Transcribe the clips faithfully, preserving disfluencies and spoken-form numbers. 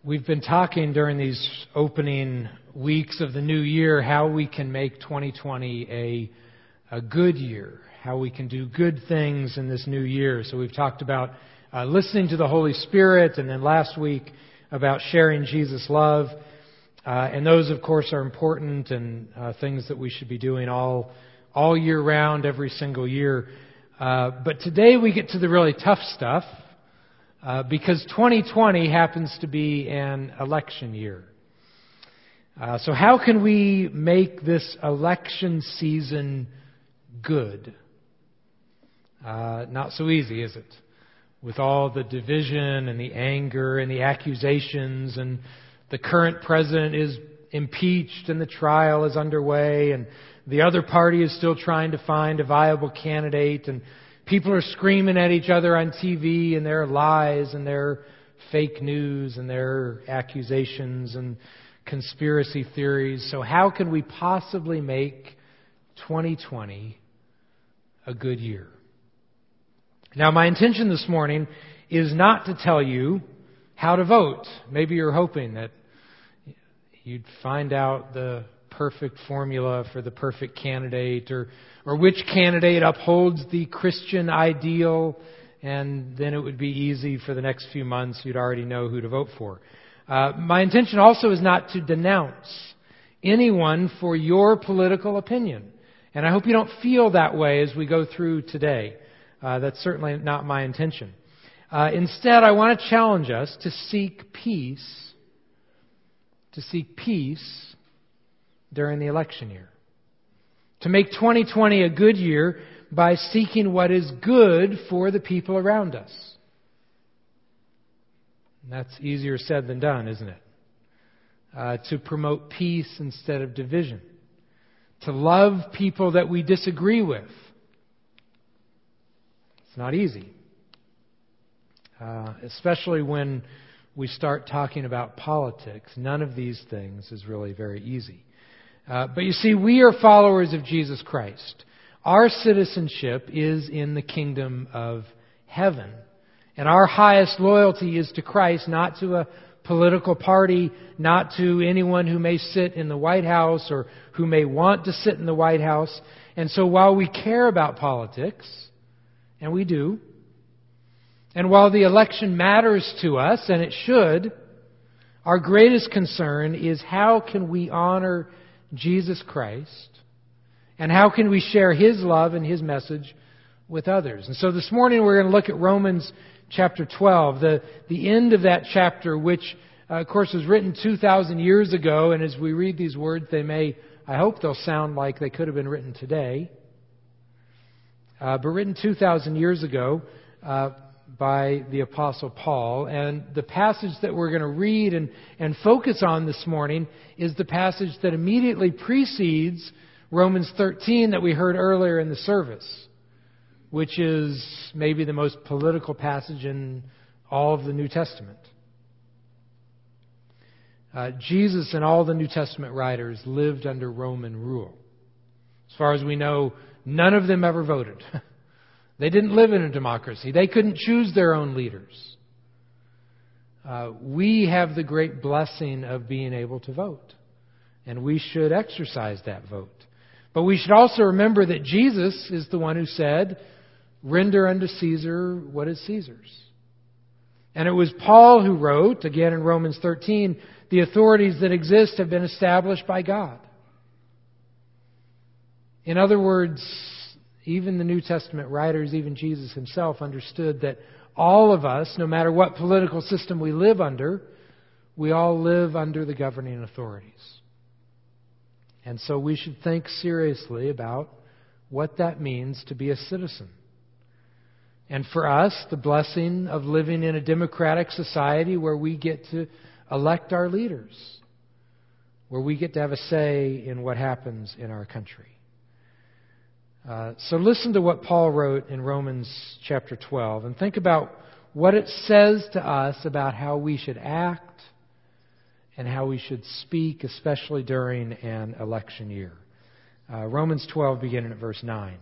We've been talking during these opening weeks of the new year how we can make twenty twenty a, a good year, how we can do good things in this new year. So we've talked about uh, listening to the Holy Spirit, and then last week about sharing Jesus' love. Uh, and those, of course, are important and uh, things that we should be doing all all year round, every single year. Uh, but today we get to the really tough stuff. Uh, because twenty twenty happens to be an election year. Uh, so how can we make this election season good? Uh, not so easy, is it? With all the division and the anger and the accusations, and the current president is impeached and the trial is underway, and the other party is still trying to find a viable candidate, and people are screaming at each other on T V and their lies and their fake news and their accusations and conspiracy theories. So how can we possibly make twenty twenty a good year? Now, my intention this morning is not to tell you how to vote. Maybe you're hoping that you'd find out the perfect formula for the perfect candidate, or or which candidate upholds the Christian ideal, and then it would be easy for the next few months. You'd already know who to vote for. Uh, my intention also is not to denounce anyone for your political opinion. And I hope you don't feel that way as we go through today. Uh, that's certainly not my intention. Uh, instead, I want to challenge us to seek peace, to seek peace during the election year. To make twenty twenty a good year by seeking what is good for the people around us. And that's easier said than done, isn't it? Uh, to promote peace instead of division. To love people that we disagree with. It's not easy. Uh, especially when we start talking about politics. None of these things is really very easy. Uh, but you see, we are followers of Jesus Christ. Our citizenship is in the kingdom of heaven. And our highest loyalty is to Christ, not to a political party, not to anyone who may sit in the White House or who may want to sit in the White House. And so while we care about politics, and we do, and while the election matters to us, and it should, our greatest concern is how can we honor Jesus Christ, and how can we share His love and His message with others. And so this morning we're going to look at Romans chapter twelve, the, the end of that chapter, which uh, of course was written two thousand years ago, and as we read these words, they may, I hope they'll sound like they could have been written today, uh, but written two thousand years ago uh, by the Apostle Paul. And the passage that we're going to read and, and focus on this morning is the passage that immediately precedes Romans thirteen that we heard earlier in the service, which is maybe the most political passage in all of the New Testament. Uh, Jesus and all the New Testament writers lived under Roman rule. As far as we know, none of them ever voted. They didn't live in a democracy. They couldn't choose their own leaders. Uh, we have the great blessing of being able to vote. And we should exercise that vote. But we should also remember that Jesus is the one who said, "Render unto Caesar what is Caesar's." And it was Paul who wrote, again in Romans thirteen, "The authorities that exist have been established by God." In other words, even the New Testament writers, even Jesus himself, understood that all of us, no matter what political system we live under, we all live under the governing authorities. And so we should think seriously about what that means to be a citizen. And for us, the blessing of living in a democratic society where we get to elect our leaders, where we get to have a say in what happens in our country. Uh, so listen to what Paul wrote in Romans chapter twelve and think about what it says to us about how we should act and how we should speak, especially during an election year. Uh, Romans twelve, beginning at verse nine.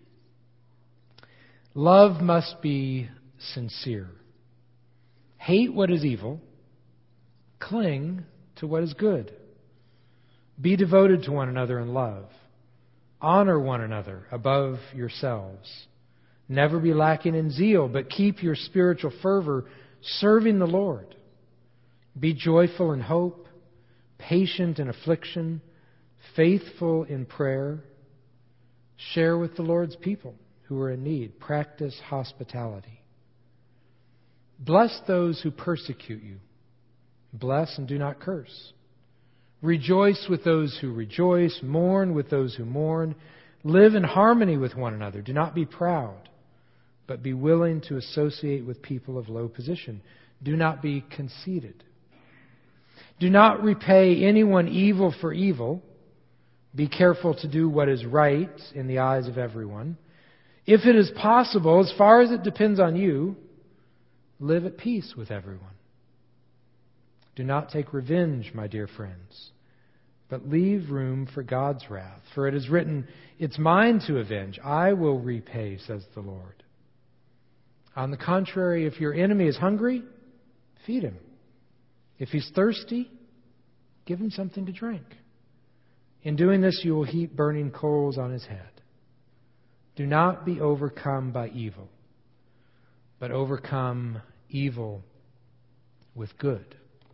"Love must be sincere. Hate what is evil. cling to what is good. Be devoted to one another in love. Honor one another above yourselves. Never be lacking in zeal, but keep your spiritual fervor serving the Lord. Be joyful in hope, patient in affliction, faithful in prayer. Share with the Lord's people who are in need. Practice hospitality. Bless those who persecute you. Bless and do not curse. Rejoice with those who rejoice. Mourn with those who mourn. Live in harmony with one another. Do not be proud, but be willing to associate with people of low position. Do not be conceited. Do not repay anyone evil for evil. Be careful to do what is right in the eyes of everyone. If it is possible, as far as it depends on you, live at peace with everyone. Do not take revenge, my dear friends, but leave room for God's wrath. For it is written, "It's mine to avenge. I will repay," says the Lord. On the contrary, if your enemy is hungry, feed him. If he's thirsty, give him something to drink. In doing this, you will heap burning coals on his head. Do not be overcome by evil, but overcome evil with good.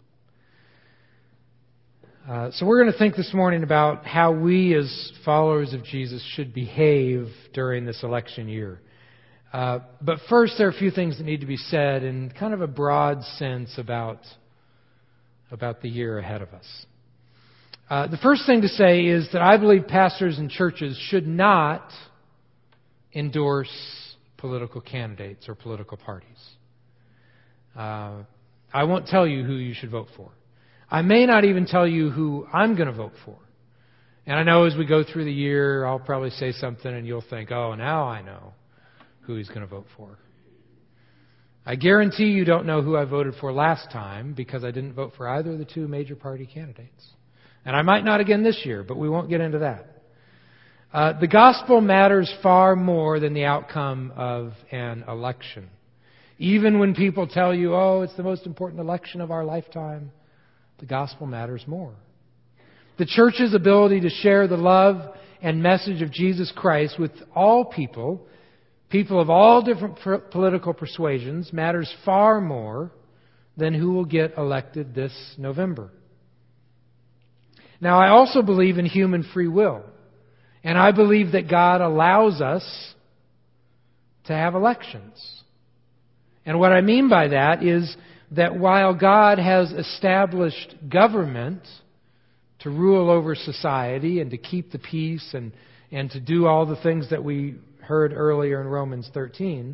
Uh, so we're going to think this morning about how we as followers of Jesus should behave during this election year. Uh, but first, there are a few things that need to be said in kind of a broad sense about, about the year ahead of us. Uh, the first thing to say is that I believe pastors and churches should not endorse political candidates or political parties. Uh, I won't tell you who you should vote for. I may not even tell you who I'm going to vote for. And I know as we go through the year, I'll probably say something and you'll think, oh, now I know who he's going to vote for. I guarantee you don't know who I voted for last time because I didn't vote for either of the two major party candidates. And I might not again this year, but we won't get into that. Uh, the gospel matters far more than the outcome of an election. Even when people tell you, oh, it's the most important election of our lifetime, the gospel matters more. The church's ability to share the love and message of Jesus Christ with all people, people of all different political persuasions, matters far more than who will get elected this November. Now, I also believe in human free will. And I believe that God allows us to have elections. And what I mean by that is that while God has established government to rule over society and to keep the peace and, and to do all the things that we heard earlier in Romans thirteen,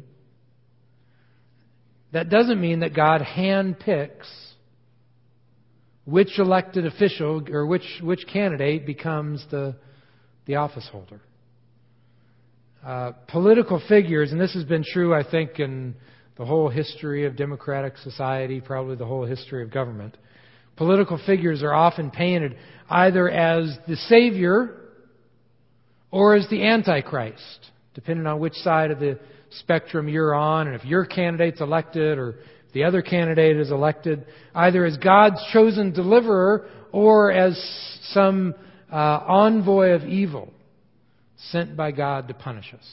that doesn't mean that God handpicks which elected official or which, which candidate becomes the, the office holder. Uh, political figures, and this has been true, I think, in the whole history of democratic society, probably the whole history of government. Political figures are often painted either as the Savior or as the Antichrist, depending on which side of the spectrum you're on, and if your candidate's elected or the other candidate is elected, either as God's chosen deliverer or as some uh, envoy of evil sent by God to punish us.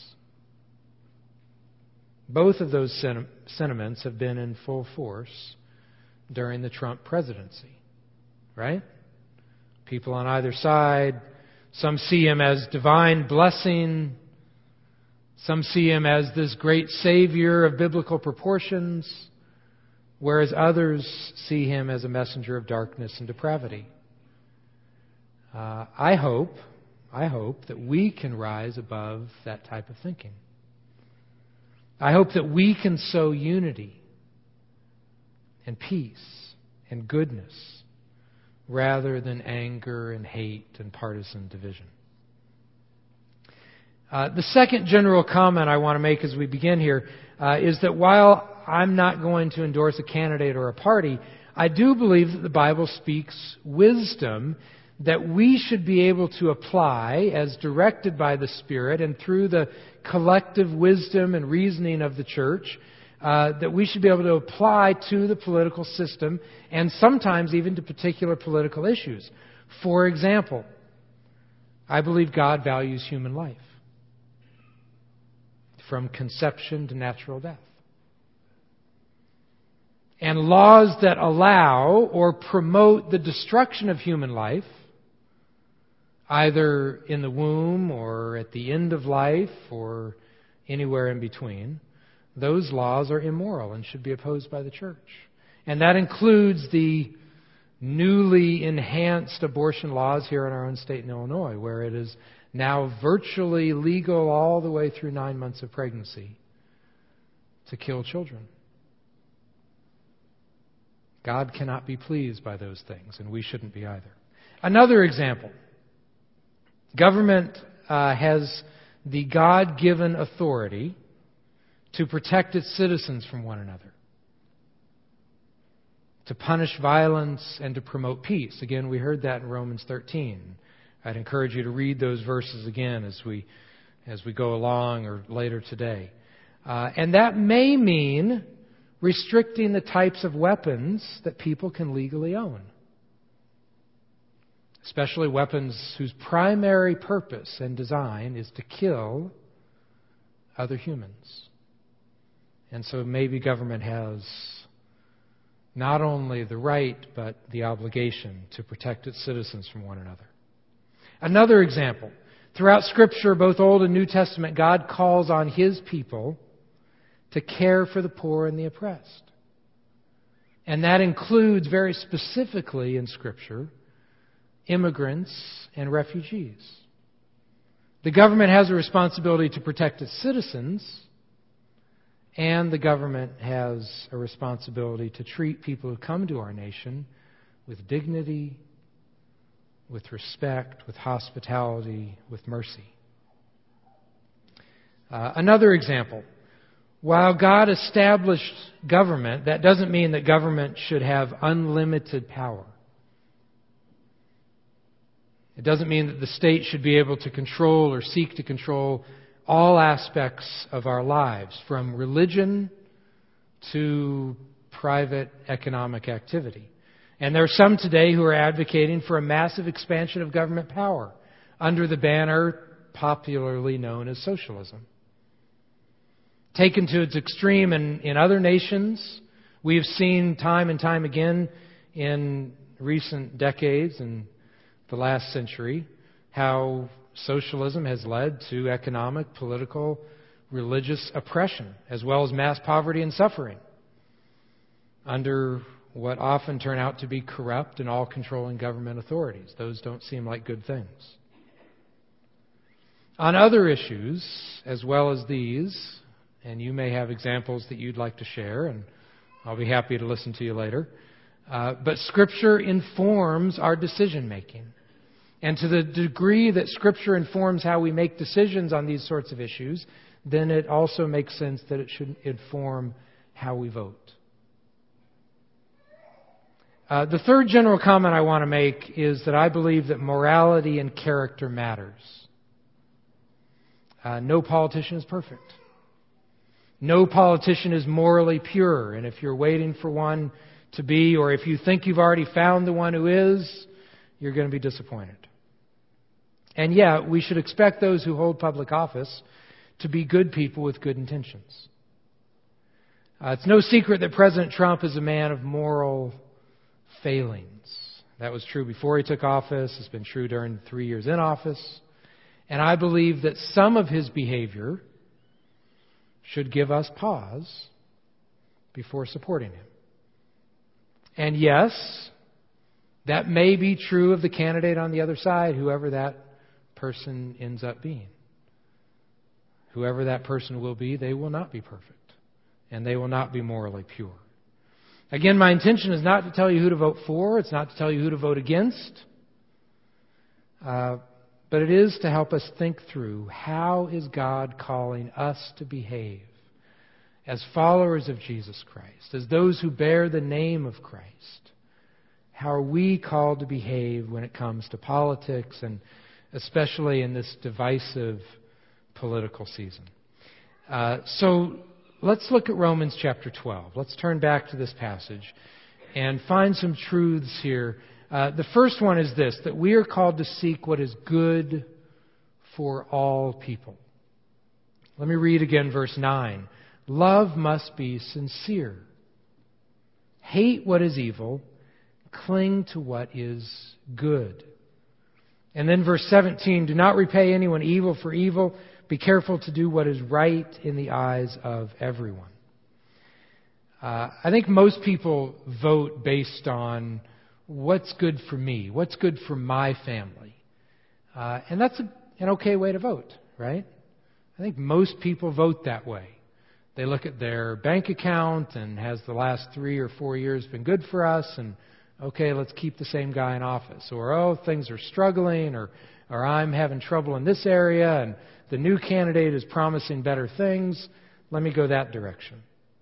Both of those sen- sentiments have been in full force during the Trump presidency, right? People on either side, some see him as divine blessing, some see him as this great savior of biblical proportions, whereas others see him as a messenger of darkness and depravity. Uh, I hope, I hope that we can rise above that type of thinking. I hope that we can sow unity and peace and goodness rather than anger and hate and partisan division. Uh, the second general comment I want to make as we begin here uh, is that while I'm not going to endorse a candidate or a party, I do believe that the Bible speaks wisdom that we should be able to apply as directed by the Spirit and through the collective wisdom and reasoning of the church uh, that we should be able to apply to the political system and sometimes even to particular political issues. For example, I believe God values human life from conception to natural death. And laws that allow or promote the destruction of human life, either in the womb or at the end of life or anywhere in between, those laws are immoral and should be opposed by the church. And that includes the newly enhanced abortion laws here in our own state in Illinois, where it is now virtually legal all the way through nine months of pregnancy to kill children. God cannot be pleased by those things, and we shouldn't be either. Another example. Government uh, has the God-given authority to protect its citizens from one another, to punish violence and to promote peace. Again, we heard that in Romans thirteen. I'd encourage you to read those verses again as we as we go along or later today. Uh, and that may mean restricting the types of weapons that people can legally own, especially weapons whose primary purpose and design is to kill other humans. And so maybe government has not only the right, but the obligation to protect its citizens from one another. Another example. Throughout Scripture, both Old and New Testament, God calls on His people to care for the poor and the oppressed. And that includes, very specifically in Scripture, immigrants and refugees. The government has a responsibility to protect its citizens, and the government has a responsibility to treat people who come to our nation with dignity, with respect, with hospitality, with mercy. Uh, another example. While God established government, that doesn't mean that government should have unlimited power. It doesn't mean that the state should be able to control or seek to control all aspects of our lives, from religion to private economic activity. And there are some today who are advocating for a massive expansion of government power under the banner popularly known as socialism. Taken to its extreme in, in other nations, we have seen time and time again in recent decades and the last century how socialism has led to economic, political, religious oppression, as well as mass poverty and suffering under what often turn out to be corrupt and all-controlling government authorities. Those don't seem like good things. On other issues, as well as these, and you may have examples that you'd like to share, and I'll be happy to listen to you later, uh, but Scripture informs our decision-making. And to the degree that Scripture informs how we make decisions on these sorts of issues, then it also makes sense that it should inform how we vote. Uh, the third general comment I want to make is that I believe that morality and character matters. Uh, no politician is perfect. No politician is morally pure. And if you're waiting for one to be, or if you think you've already found the one who is, you're going to be disappointed. And yet, we should expect those who hold public office to be good people with good intentions. Uh, it's no secret that President Trump is a man of moral failings. That was true before he took office. It's been true during three years in office. And I believe that some of his behavior should give us pause before supporting him. And yes, that may be true of the candidate on the other side, whoever that person ends up being. Whoever that person will be, they will not be perfect. And they will not be morally pure. Again, my intention is not to tell you who to vote for. It's not to tell you who to vote against. Uh, but it is to help us think through, how is God calling us to behave as followers of Jesus Christ, as those who bear the name of Christ? How are we called to behave when it comes to politics, and especially in this divisive political season? Uh, so let's look at Romans chapter twelve. Let's turn back to this passage and find some truths here. Uh, the first one is this, that we are called to seek what is good for all people. Let me read again verse nine. Love must be sincere. Hate what is evil. Cling to what is good. And then verse seventeen, do not repay anyone evil for evil. Be careful to do what is right in the eyes of everyone. Uh, I think most people vote based on what's good for me, what's good for my family. Uh, and that's a, an okay way to vote, right? I think most people vote that way. They look at their bank account and has the last three or four years been good for us, and okay, let's keep the same guy in office. Or, oh, things are struggling, or, or I'm having trouble in this area, and the new candidate is promising better things. Let me go that direction.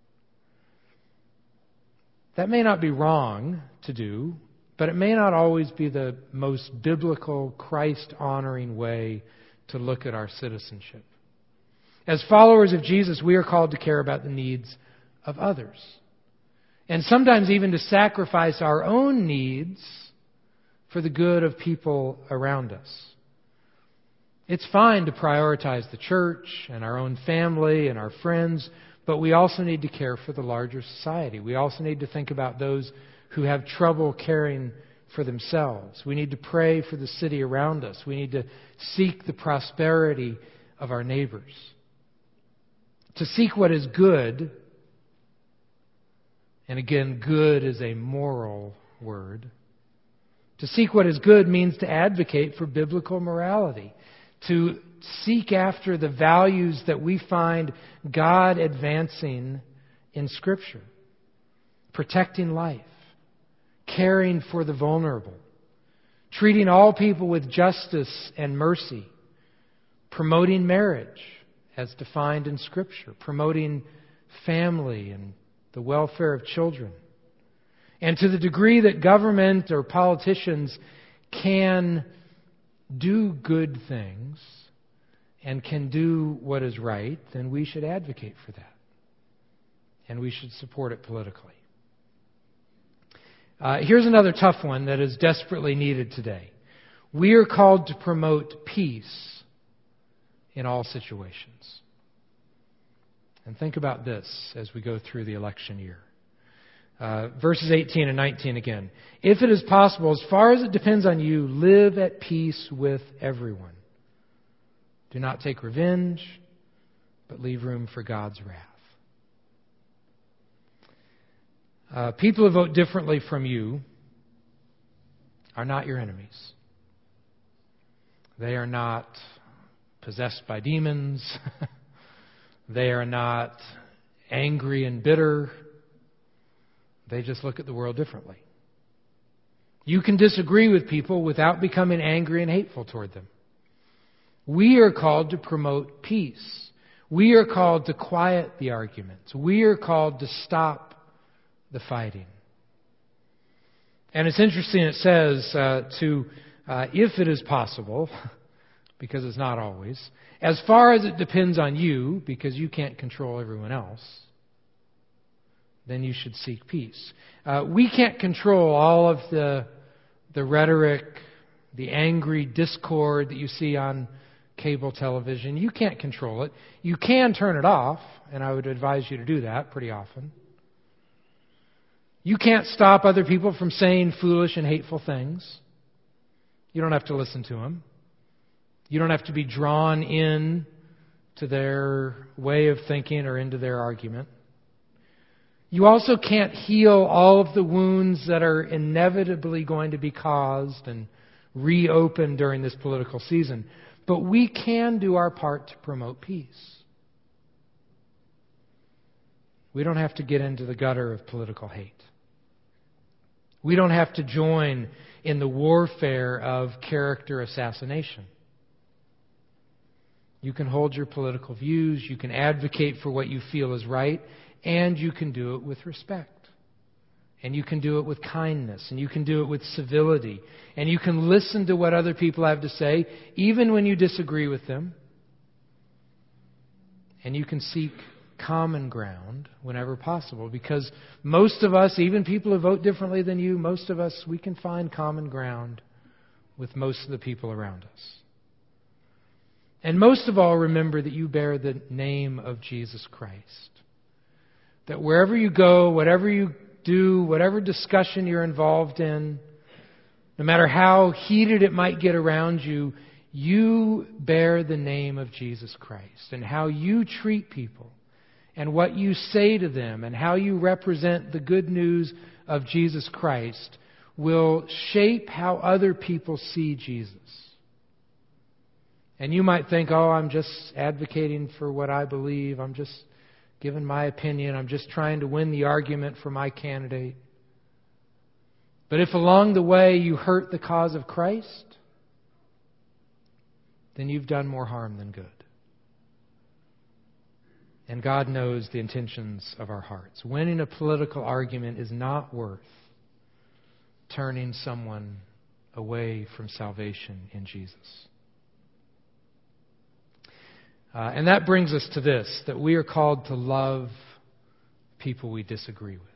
That may not be wrong to do, but it may not always be the most biblical, Christ-honoring way to look at our citizenship. As followers of Jesus, we are called to care about the needs of others. And sometimes even to sacrifice our own needs for the good of people around us. It's fine to prioritize the church and our own family and our friends, but we also need to care for the larger society. We also need to think about those who have trouble caring for themselves. We need to pray for the city around us. We need to seek the prosperity of our neighbors. To seek what is good, and again, good is a moral word. To seek what is good means to advocate for biblical morality. To seek after the values that we find God advancing in Scripture. Protecting life. Caring for the vulnerable. Treating all people with justice and mercy. Promoting marriage as defined in Scripture. Promoting family and the welfare of children. And to the degree that government or politicians can do good things and can do what is right, then we should advocate for that. And we should support it politically. Uh, here's another tough one that is desperately needed today. We are called to promote peace in all situations. And think about this as we go through the election year. Uh, verses eighteen and nineteen again. If it is possible, as far as it depends on you, live at peace with everyone. Do not take revenge, but leave room for God's wrath. Uh, people who vote differently from you are not your enemies. They are not possessed by demons. They are not angry and bitter. They just look at the world differently. You can disagree with people without becoming angry and hateful toward them. We are called to promote peace. We are called to quiet the arguments. We are called to stop the fighting. And it's interesting, it says uh, to, uh, if it is possible, because it's not always, as far as it depends on you, because you can't control everyone else, then you should seek peace. Uh, we can't control all of the the rhetoric, the angry discord that you see on cable television. You can't control it. You can turn it off, and I would advise you to do that pretty often. You can't stop other people from saying foolish and hateful things. You don't have to listen to them. You don't have to be drawn in to their way of thinking or into their argument. You also can't heal all of the wounds that are inevitably going to be caused and reopened during this political season. But we can do our part to promote peace. We don't have to get into the gutter of political hate. We don't have to join in the warfare of character assassination. You can hold your political views, you can advocate for what you feel is right, and you can do it with respect. And you can do it with kindness, and you can do it with civility, and you can listen to what other people have to say, even when you disagree with them. And you can seek common ground whenever possible, because most of us, even people who vote differently than you, most of us, we can find common ground with most of the people around us. And most of all, remember that you bear the name of Jesus Christ. That wherever you go, whatever you do, whatever discussion you're involved in, no matter how heated it might get around you, you bear the name of Jesus Christ. And how you treat people, and what you say to them, and how you represent the good news of Jesus Christ will shape how other people see Jesus. And you might think, oh, I'm just advocating for what I believe. I'm just giving my opinion. I'm just trying to win the argument for my candidate. But if along the way you hurt the cause of Christ, then you've done more harm than good. And God knows the intentions of our hearts. Winning a political argument is not worth turning someone away from salvation in Jesus. Uh, and that brings us to this, that we are called to love people we disagree with.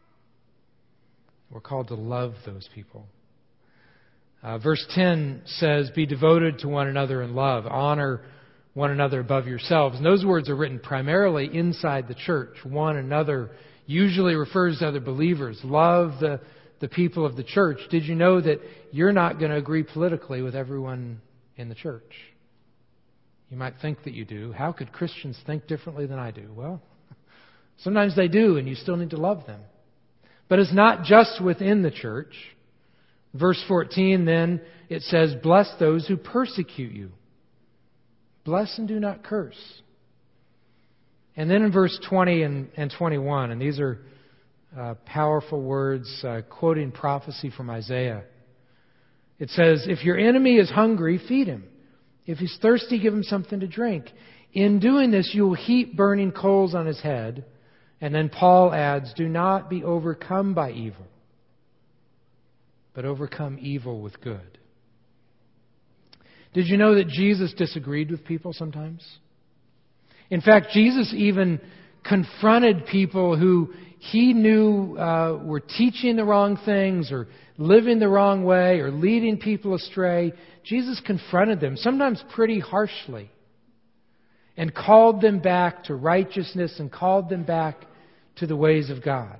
We're called to love those people. Uh, verse ten says, be devoted to one another in love. Honor one another above yourselves. And those words are written primarily inside the church. One another usually refers to other believers. Love the, the people of the church. Did you know that you're not going to agree politically with everyone in the church? You might think that you do. How could Christians think differently than I do? Well, sometimes they do, and you still need to love them. But it's not just within the church. Verse fourteen, then, it says, bless those who persecute you. Bless and do not curse. And then in verse twenty and, and twenty-one, and these are uh, powerful words, uh, quoting prophecy from Isaiah. It says, if your enemy is hungry, feed him. If he's thirsty, give him something to drink. In doing this, you will heap burning coals on his head. And then Paul adds, do not be overcome by evil, but overcome evil with good. Did you know that Jesus disagreed with people sometimes? In fact, Jesus even confronted people who he knew uh, were teaching the wrong things or living the wrong way or leading people astray. Jesus confronted them, sometimes pretty harshly, and called them back to righteousness and called them back to the ways of God.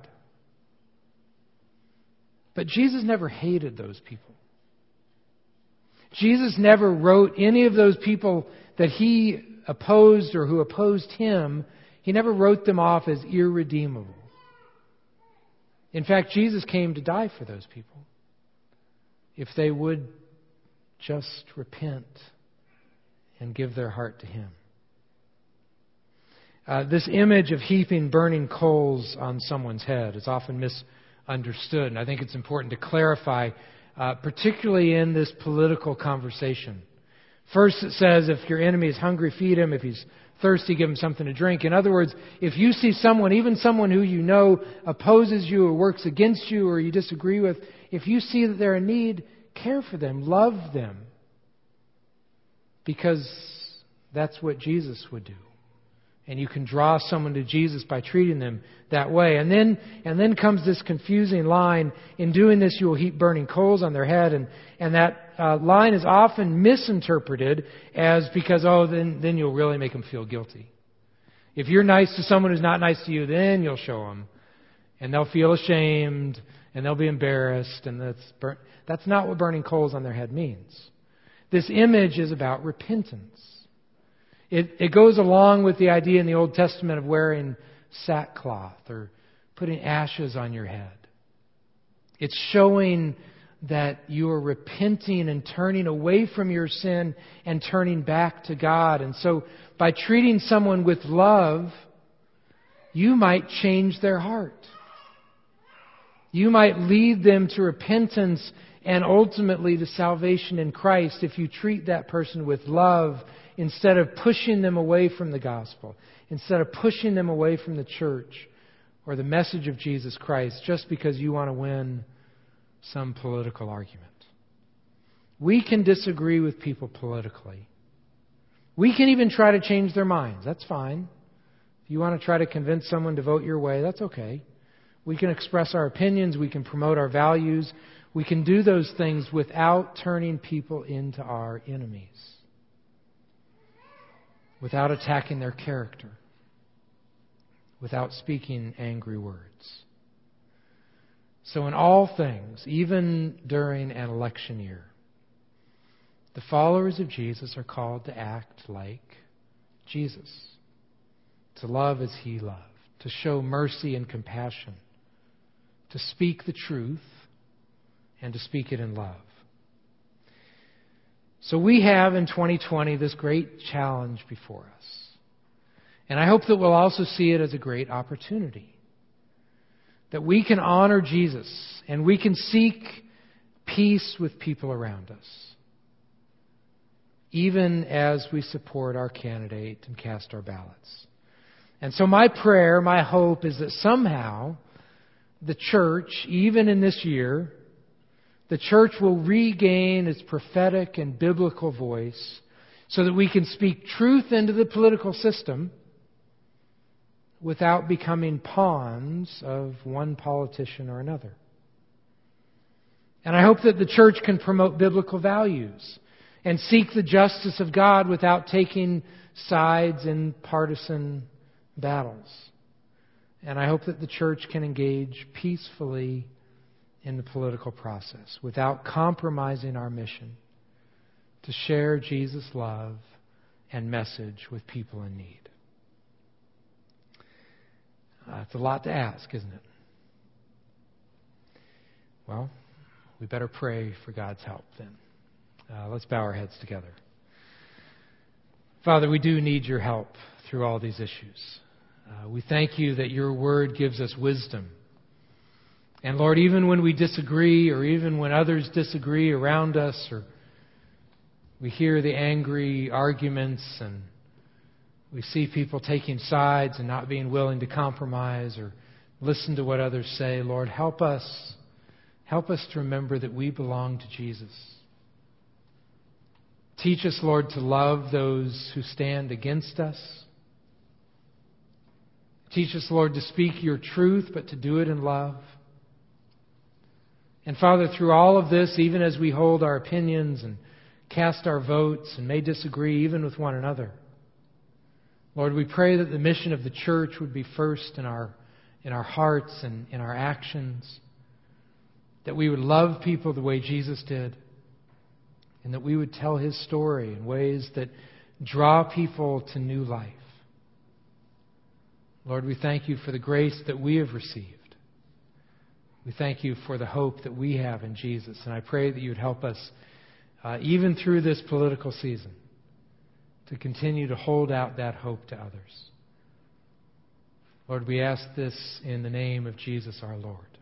But Jesus never hated those people. Jesus never wrote any of those people that he opposed or who opposed him, he never wrote them off as irredeemable. In fact, Jesus came to die for those people if they would just repent and give their heart to him. Uh, this image of heaping burning coals on someone's head is often misunderstood, and I think it's important to clarify, uh, particularly in this political conversation. First, it says, if your enemy is hungry, feed him. If he's thirsty, give him something to drink. In other words, if you see someone, even someone who you know opposes you or works against you or you disagree with, if you see that they're in need, care for them, love them. Because that's what Jesus would do. And you can draw someone to Jesus by treating them that way. And then and then comes this confusing line, in doing this you will heap burning coals on their head. And, and that uh, line is often misinterpreted as because, oh, then, then you'll really make them feel guilty. If you're nice to someone who's not nice to you, then you'll show them. And they'll feel ashamed and they'll be embarrassed. And that's bur- that's not what burning coals on their head means. This image is about repentance. It, it goes along with the idea in the Old Testament of wearing sackcloth or putting ashes on your head. It's showing that you are repenting and turning away from your sin and turning back to God. And so by treating someone with love, you might change their heart. You might lead them to repentance and ultimately to salvation in Christ if you treat that person with love instead of pushing them away from the gospel, instead of pushing them away from the church or the message of Jesus Christ just because you want to win some political argument. We can disagree with people politically. We can even try to change their minds. That's fine. If you want to try to convince someone to vote your way, that's okay. We can express our opinions. We can promote our values. We can do those things without turning people into our enemies, without attacking their character, without speaking angry words. So in all things, even during an election year, the followers of Jesus are called to act like Jesus, to love as He loved, to show mercy and compassion, to speak the truth, and to speak it in love. So we have in twenty twenty this great challenge before us. And I hope that we'll also see it as a great opportunity. That we can honor Jesus and we can seek peace with people around us, even as we support our candidate and cast our ballots. And so my prayer, my hope is that somehow the church, even in this year, the church will regain its prophetic and biblical voice so that we can speak truth into the political system without becoming pawns of one politician or another. And I hope that the church can promote biblical values and seek the justice of God without taking sides in partisan battles. And I hope that the church can engage peacefully in the political process without compromising our mission to share Jesus' love and message with people in need. Uh, it's a lot to ask, isn't it? Well, we better pray for God's help then. Uh, let's bow our heads together. Father, we do need your help through all these issues. Uh, we thank you that your word gives us wisdom. And Lord, even when we disagree, or even when others disagree around us, or we hear the angry arguments and we see people taking sides and not being willing to compromise or listen to what others say, Lord, help us. Help us to remember that we belong to Jesus. Teach us, Lord, to love those who stand against us. Teach us, Lord, to speak your truth, but to do it in love. And Father, through all of this, even as we hold our opinions and cast our votes and may disagree even with one another, Lord, we pray that the mission of the church would be first in our, in our hearts and in our actions, that we would love people the way Jesus did, and that we would tell His story in ways that draw people to new life. Lord, we thank you for the grace that we have received. We thank you for the hope that we have in Jesus. And I pray that you would help us, uh, even through this political season, to continue to hold out that hope to others. Lord, we ask this in the name of Jesus our Lord.